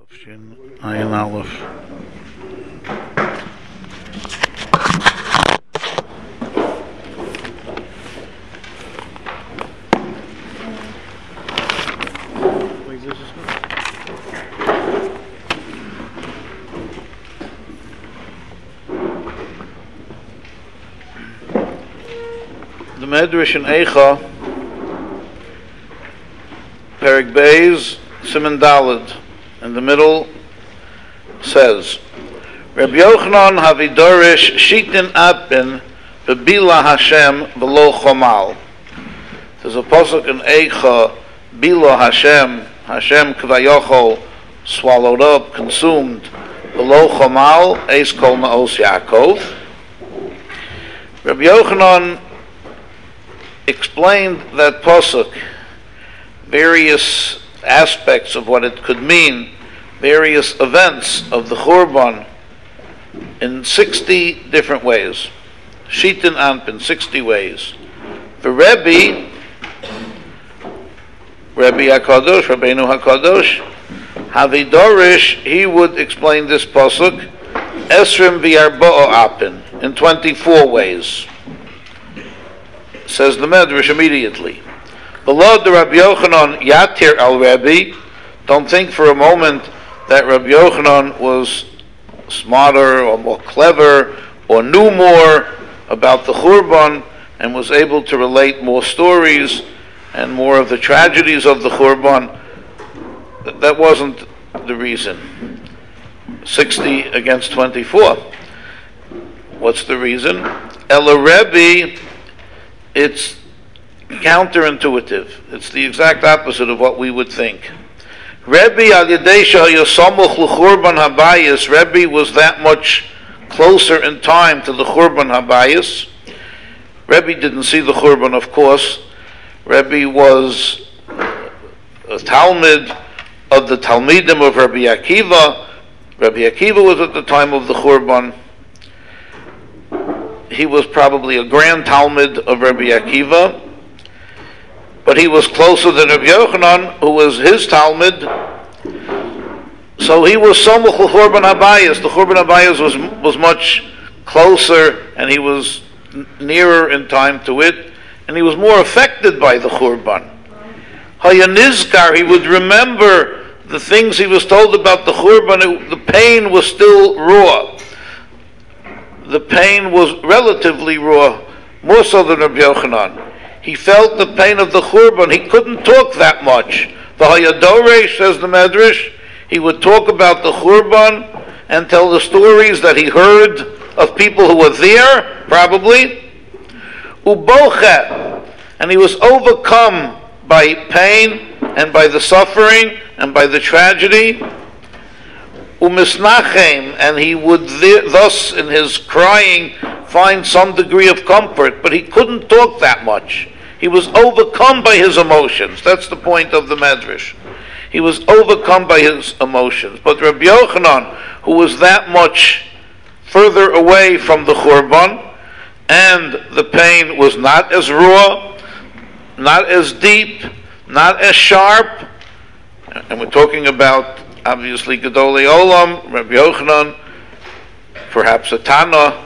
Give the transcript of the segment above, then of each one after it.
Shin Ayin Aleph. The Medrash in Eicha, Perek Beis, Siman Daled, in the middle, says, Rabbi Yochanan havidorish shitin apin bebila Hashem v'lo chomal. There's a pasuk in Eicha, Bila Hashem kvayochol, swallowed up, consumed, v'lo chomal, eis kol naos Yaakov. Rabbi Yochanan explained that pasuk, various aspects of what it could mean, various events of the Churban, in 60 different ways. Shitin Anpin, 60 ways. For Rabbi HaKadosh, Rabbeinu HaKadosh, Havidorish, he would explain this pasuk, Esrim v'Arba'a Apin, in 24 ways. Says the Medrash immediately. Below the Rabbi Yochanan Yatir al Rabbi, don't think for a moment that Rabbi Yochanan was smarter or more clever or knew more about the Churban and was able to relate more stories and more of the tragedies of the Churban. That wasn't the reason. 60 against 24. What's the reason? Ela Rebbe, it's counterintuitive. It's the exact opposite of what we would think. Rebbe al Yadesha Yosamuch l'Churban Habayis. Rebbe was that much closer in time to the Churban Habayis. Rebbe didn't see the Churban, of course. Rebbe was a Talmud of the Talmidim of Rabbi Akiva. Rabbi Akiva was at the time of the Churban. He was probably a grand Talmud of Rabbi Akiva, but he was closer than Rabbi Yochanan, who was his Talmud. So he was Samuch l'Churban Habayis. The Churban Habayis was much closer, and he was nearer in time to it, and he was more affected by the Churban. Hayanizkar, he would remember the things he was told about the Churban. The pain was still raw. The pain was relatively raw, more so than Rabbi Yochanan. He felt the pain of the Churban. He couldn't talk that much. The Hayadoresh, says the Medrash, he would talk about the Churban and tell the stories that he heard of people who were there, probably. Uboche, and he was overcome by pain and by the suffering and by the tragedy. Umisnachem, and he would thus in his crying find some degree of comfort, but he couldn't talk that much. He was overcome by his emotions. That's the point of the Medrash. He was overcome by his emotions. But Rabbi Yochanan, who was that much further away from the Churban, and the pain was not as raw, not as deep, not as sharp, and we're talking about obviously Gedolei Olam, Rabbi Yochanan, perhaps a Tana,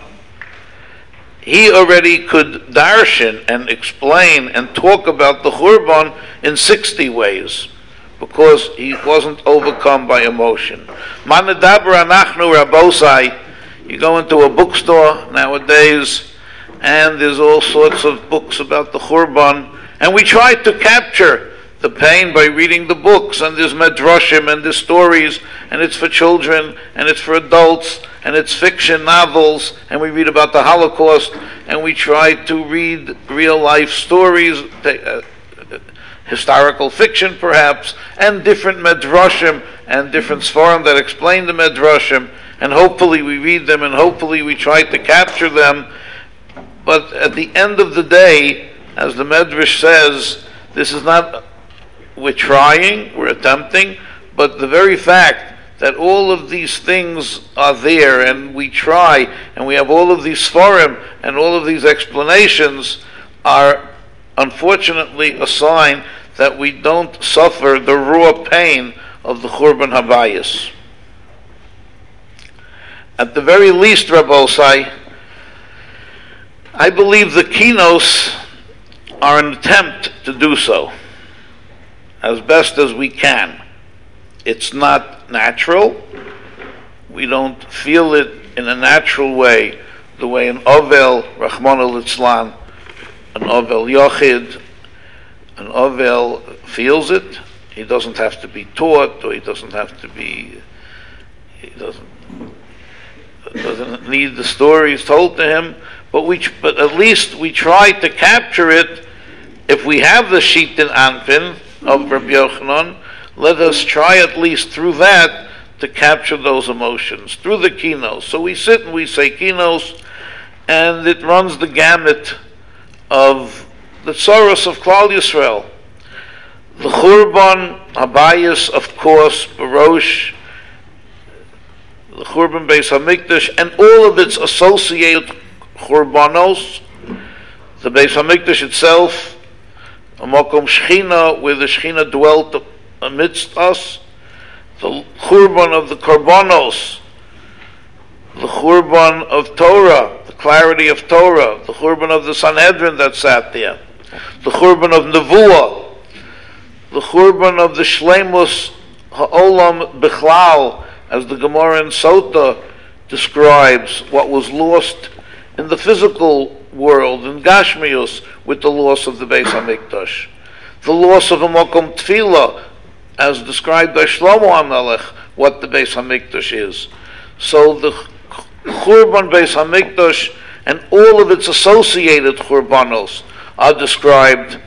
he already could darshan and explain and talk about the Churban in 60 ways, because he wasn't overcome by emotion. Manadaber anachnu rabosai. You go into a bookstore nowadays, and there's all sorts of books about the Churban, and we try to capture the pain by reading the books, and there's medrashim, and there's stories, and it's for children, and it's for adults, and it's fiction novels, and we read about the Holocaust, and we try to read real life stories, historical fiction perhaps, and different medrashim, and different svarim that explain the medrashim, and hopefully we read them, and hopefully we try to capture them. But at the end of the day, as the Medrash says, this is not, we're trying, we're attempting, but the very fact that all of these things are there, and we try, and we have all of these svarim, and all of these explanations, are unfortunately a sign that we don't suffer the raw pain of the Churban Habayis. At the very least, Rabbosai, I believe the kinos are an attempt to do so as best as we can. It's not natural. We don't feel it in a natural way, the way an Ovel, Rahman al-Itzlan, an Ovel Yochid, an Ovel feels it. He doesn't have to be taught, or he doesn't need the stories told to him, but at least we try to capture it. If we have the Shitin Anpin of Rabbi Yochanan, let us try at least through that to capture those emotions, through the kinos. So we sit and we say kinos, and it runs the gamut of the tzoros of Klal Yisrael. The Churban Habayis, of course, Barosh, the Churban Beis HaMikdash, and all of its associated Churbanos, the Beis HaMikdash itself, a Makom Shechina, where the Shechina dwelt amidst us, the Churban of the Korbanos, the Churban of Torah, the clarity of Torah, the Churban of the Sanhedrin that sat there, the Churban of Nevuah, the Churban of the Shleimus Ha'olam Bichlal, as the Gemara in Sota describes what was lost in the physical world, in Gashmius, with the loss of the Beis HaMikdash. The loss of a Mokom Tefillah, as described by Shlomo HaMelech, what the Beis HaMikdash is. So the Churban Beis HaMikdash and all of its associated Churbanos are described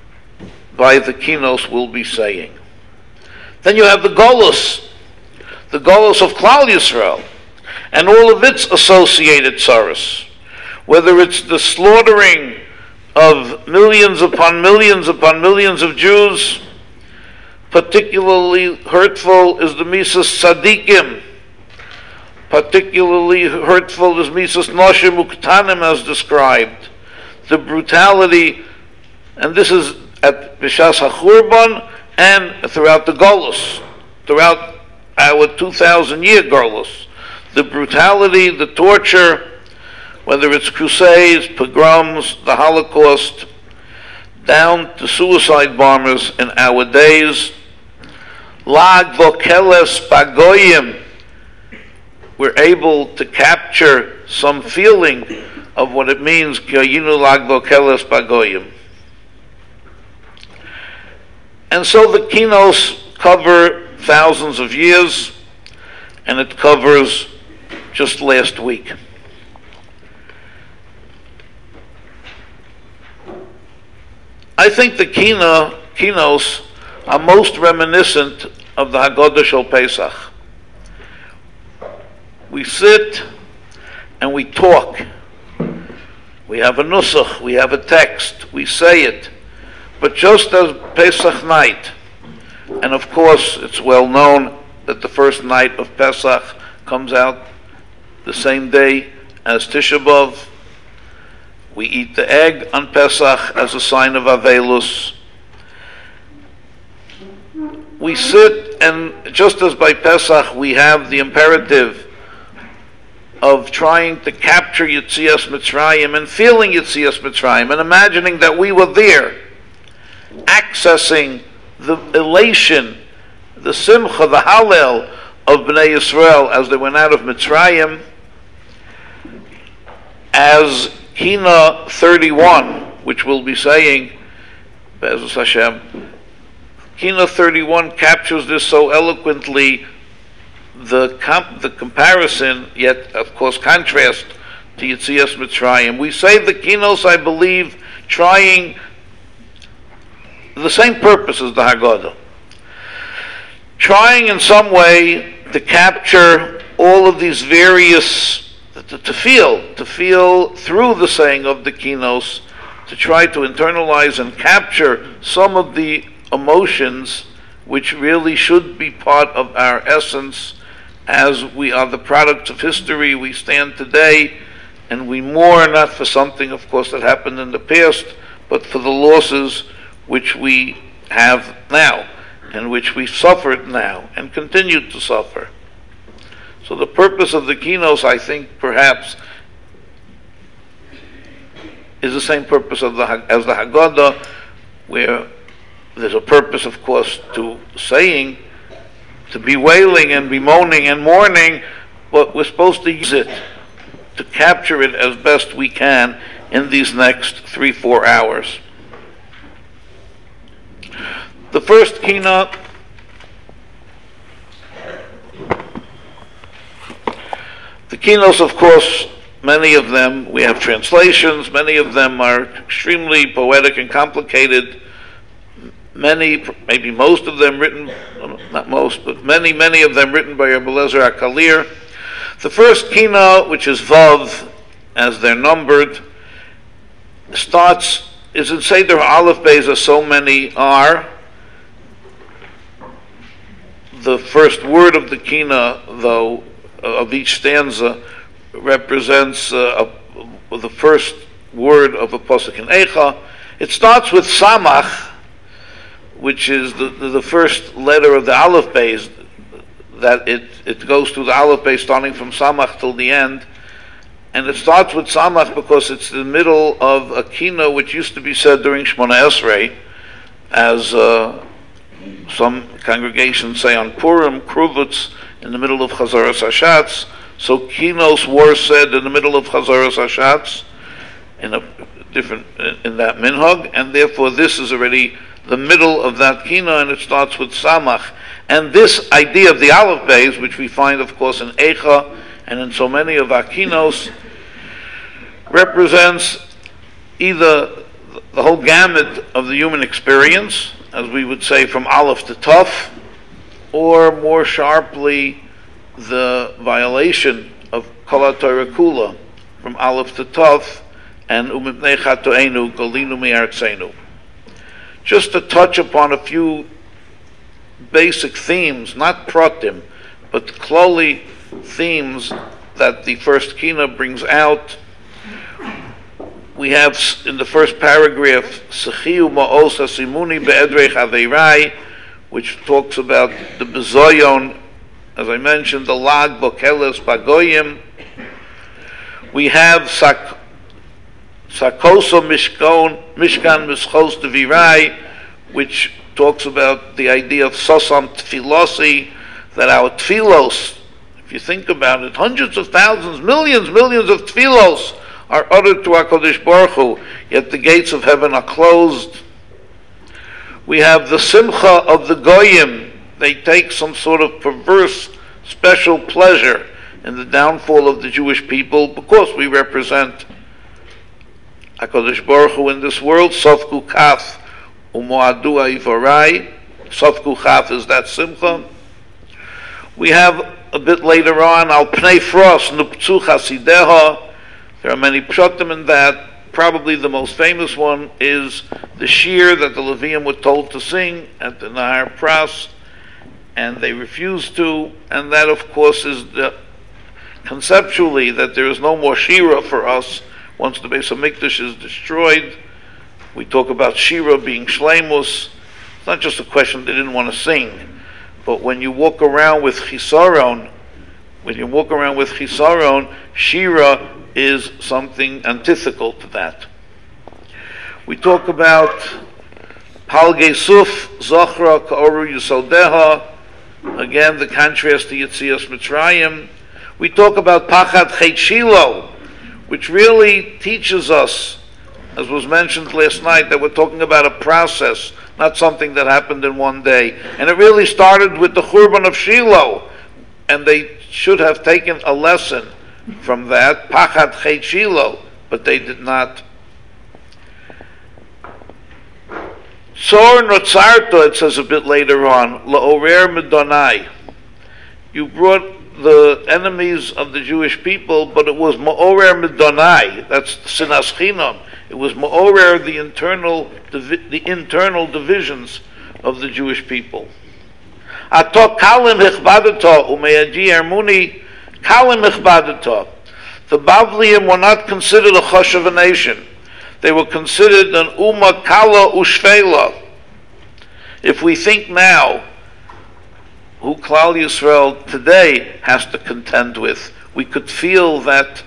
by the kinos we'll be saying. Then you have the Golus of Klal Yisrael, and all of its associated tzaros, whether it's the slaughtering of millions upon millions upon millions of Jews. Particularly hurtful is the Misas Tzadikim. Particularly hurtful is Misas Noshim Uktanim, as described. The brutality, and this is at Bishas HaChurban and throughout the Golus, throughout our 2,000-year Golus. The brutality, the torture, whether it's crusades, pogroms, the Holocaust, down to suicide bombers in our days. Lag vokeles bagoyim. We're able to capture some feeling of what it means, Kyayinu lag vokeles bagoyim. And so the kinos cover thousands of years, and it covers just last week. I think the kinos are most reminiscent of the Haggadah Shel Pesach. We sit and we talk. We have a nusach, we have a text, we say it. But just as Pesach night, and of course it's well known that the first night of Pesach comes out the same day as Tisha B'Av. We eat the egg on Pesach as a sign of Avelus. We sit, and just as by Pesach we have the imperative of trying to capture Yetzias Mitzrayim and feeling Yetzias Mitzrayim and imagining that we were there, accessing the elation, the simcha, the hallel of Bnei Yisrael as they went out of Mitzrayim. As Kina 31, which we'll be saying, Be'ezus Hashem, Kina 31 captures this so eloquently, the comparison, yet of course contrast to Yetzias Mitzrayim. We say the kinos, I believe, trying the same purpose as the Haggadah, trying in some way to capture all of these various, to feel through the saying of the kinos, to try to internalize and capture some of the emotions which really should be part of our essence, as we are the products of history. We stand today and we mourn not for something, of course, that happened in the past, but for the losses which we have now. in which we suffered now and continue to suffer. So the purpose of the kinos, I think, perhaps, is the same purpose as the Haggadah, where there's a purpose, of course, to saying, to bewailing and bemoaning and mourning, but we're supposed to use it, to capture it as best we can in these next 3-4 hours. The first kina, the kinos, of course, many of them, we have translations, many of them are extremely poetic and complicated. Many, maybe most of them written, not most, but many of them written by Rebbe Eliezer HaKalir. The first kina, which is Vav, as they're numbered, is in Seder Aleph Beis, as so many are. The first word of the kina, though, of each stanza, represents the first word of a pasuk in Eicha. It starts with Samach, which is the first letter of the Aleph Beis, that it goes through the Aleph Beis starting from Samach till the end. And it starts with Samach because it's the middle of a kina which used to be said during Shmona Esrei, as some congregations say on Purim, Kruvutz, in the middle of Chazaras Hashatz. So kinos were said in the middle of Chazaras Hashatz, in that minhag, and therefore this is already the middle of that kina, and it starts with Samach. And this idea of the Aleph Beis, which we find, of course, in Eicha and in so many of our kinos, represents either the whole gamut of the human experience, as we would say from Aleph to Taf, or more sharply, the violation of Kol HaTorah Kula, from Aleph to Taf, and Umipnei Chatoenu Golinu Mi'artzenu. Just to touch upon a few basic themes, not pratim, but kloli themes that the first kina brings out. We have in the first paragraph, Sechiu Ma'os HaSimuni Be'edrei Chaveirai, which talks about the bezoyon, as I mentioned, the lag bokeles bagoyim. We have Sakoso Mishkan Mischos Devirai, which talks about the idea of Sosam Tfilosi, that our Tfilos, if you think about it, hundreds of thousands, millions of Tfilos are uttered to HaKadosh Baruch Hu, yet the gates of heaven are closed. We have the Simcha of the Goyim. They take some sort of perverse special pleasure in the downfall of the Jewish people because we represent HaKadosh Baruch Hu in this world. Sofku Kaf Umoadu Aivarai. Sofku Kaf is that Simcha. We have a bit later on, Al Pnei Frost, Nuptzu Chasideha. There are many pshatim in that. Probably the most famous one is the shir that the Levium were told to sing at the Nahar Pras, and they refused to, and that of course is conceptually that there is no more shira for us once the Beis HaMikdash is destroyed. We talk about shira being shleimus. It's not just a question they didn't want to sing, but when you walk around with chisaron, shira is something antithetical to that. We talk about Palgei Suf, Zochra, Ka'oru Yusodeha, again the contrast to Yetzias Mitzrayim. We talk about Pachad Chet Shilo, which really teaches us, as was mentioned last night, that we're talking about a process, not something that happened in one day. And it really started with the Churban of Shiloh, and they should have taken a lesson from that, Pachad Chet Shilo, but they did not. Sor Notzarto, it says a bit later on, La'orer Medonai. You brought the enemies of the Jewish people, but it was Ma'orer Medonai. That's Sinas Chinam. It was Ma'orer, the internal divisions of the Jewish people. Ato Kalim Hichbadato Umeyaji Ermuni Kalim Ichbadata. The Bavliim were not considered a choshev nation. They were considered an Umma Kala Ushvela. If we think now who Klal Yisrael today has to contend with, we could feel that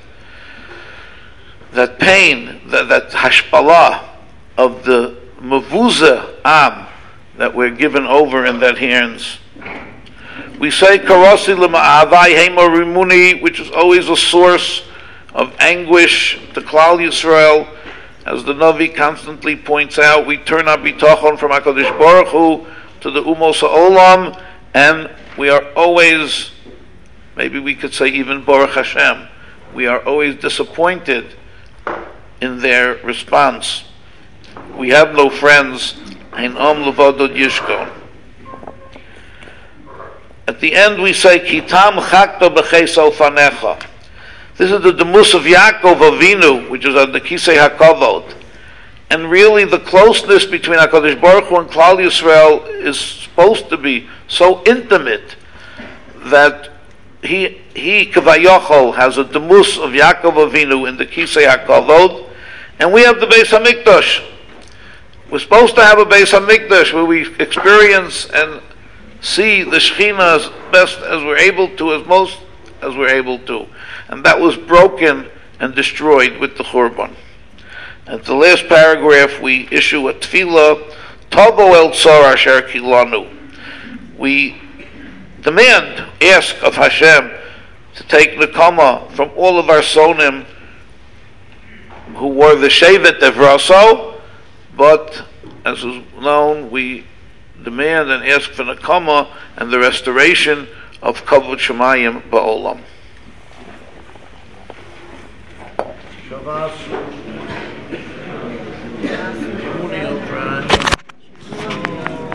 pain, that hashpalah of the Mavuza Am that we're given over in their hands. We say Karasi L'Ma'avai Hema Rimuni, which is always a source of anguish to Klal Yisrael. As the Navi constantly points out, we turn our bitachon from HaKadosh Baruch Hu to the Umos HaOlam, and we are always, maybe we could say even Baruch Hashem, we are always disappointed in their response. We have no friends. Ein Am Levado Yishkon. At the end we say, Kitam Chakta B'Cheis Fanecha. This is the Demus of Yaakov Avinu, which is on the Kisei HaKavod. And really the closeness between HaKadosh Baruch Hu and Klal Yisrael is supposed to be so intimate that he Kavayochol has a Demus of Yaakov Avinu in the Kisei HaKavod, and we have the Beis HaMikdash. We're supposed to have a Beis HaMikdash where we experience and see the Shekhinah as best as we're able to, as most as we're able to. And that was broken and destroyed with the Churban. At the last paragraph, we issue a tefillah, Tovo El Tzor Asher Kilanu. We demand, ask of Hashem to take Nekama from all of our Sonim who were the Shevet Evraso, but as is known, we demand and ask for Nekama and the restoration of Kavod Shemayim Ba'olam.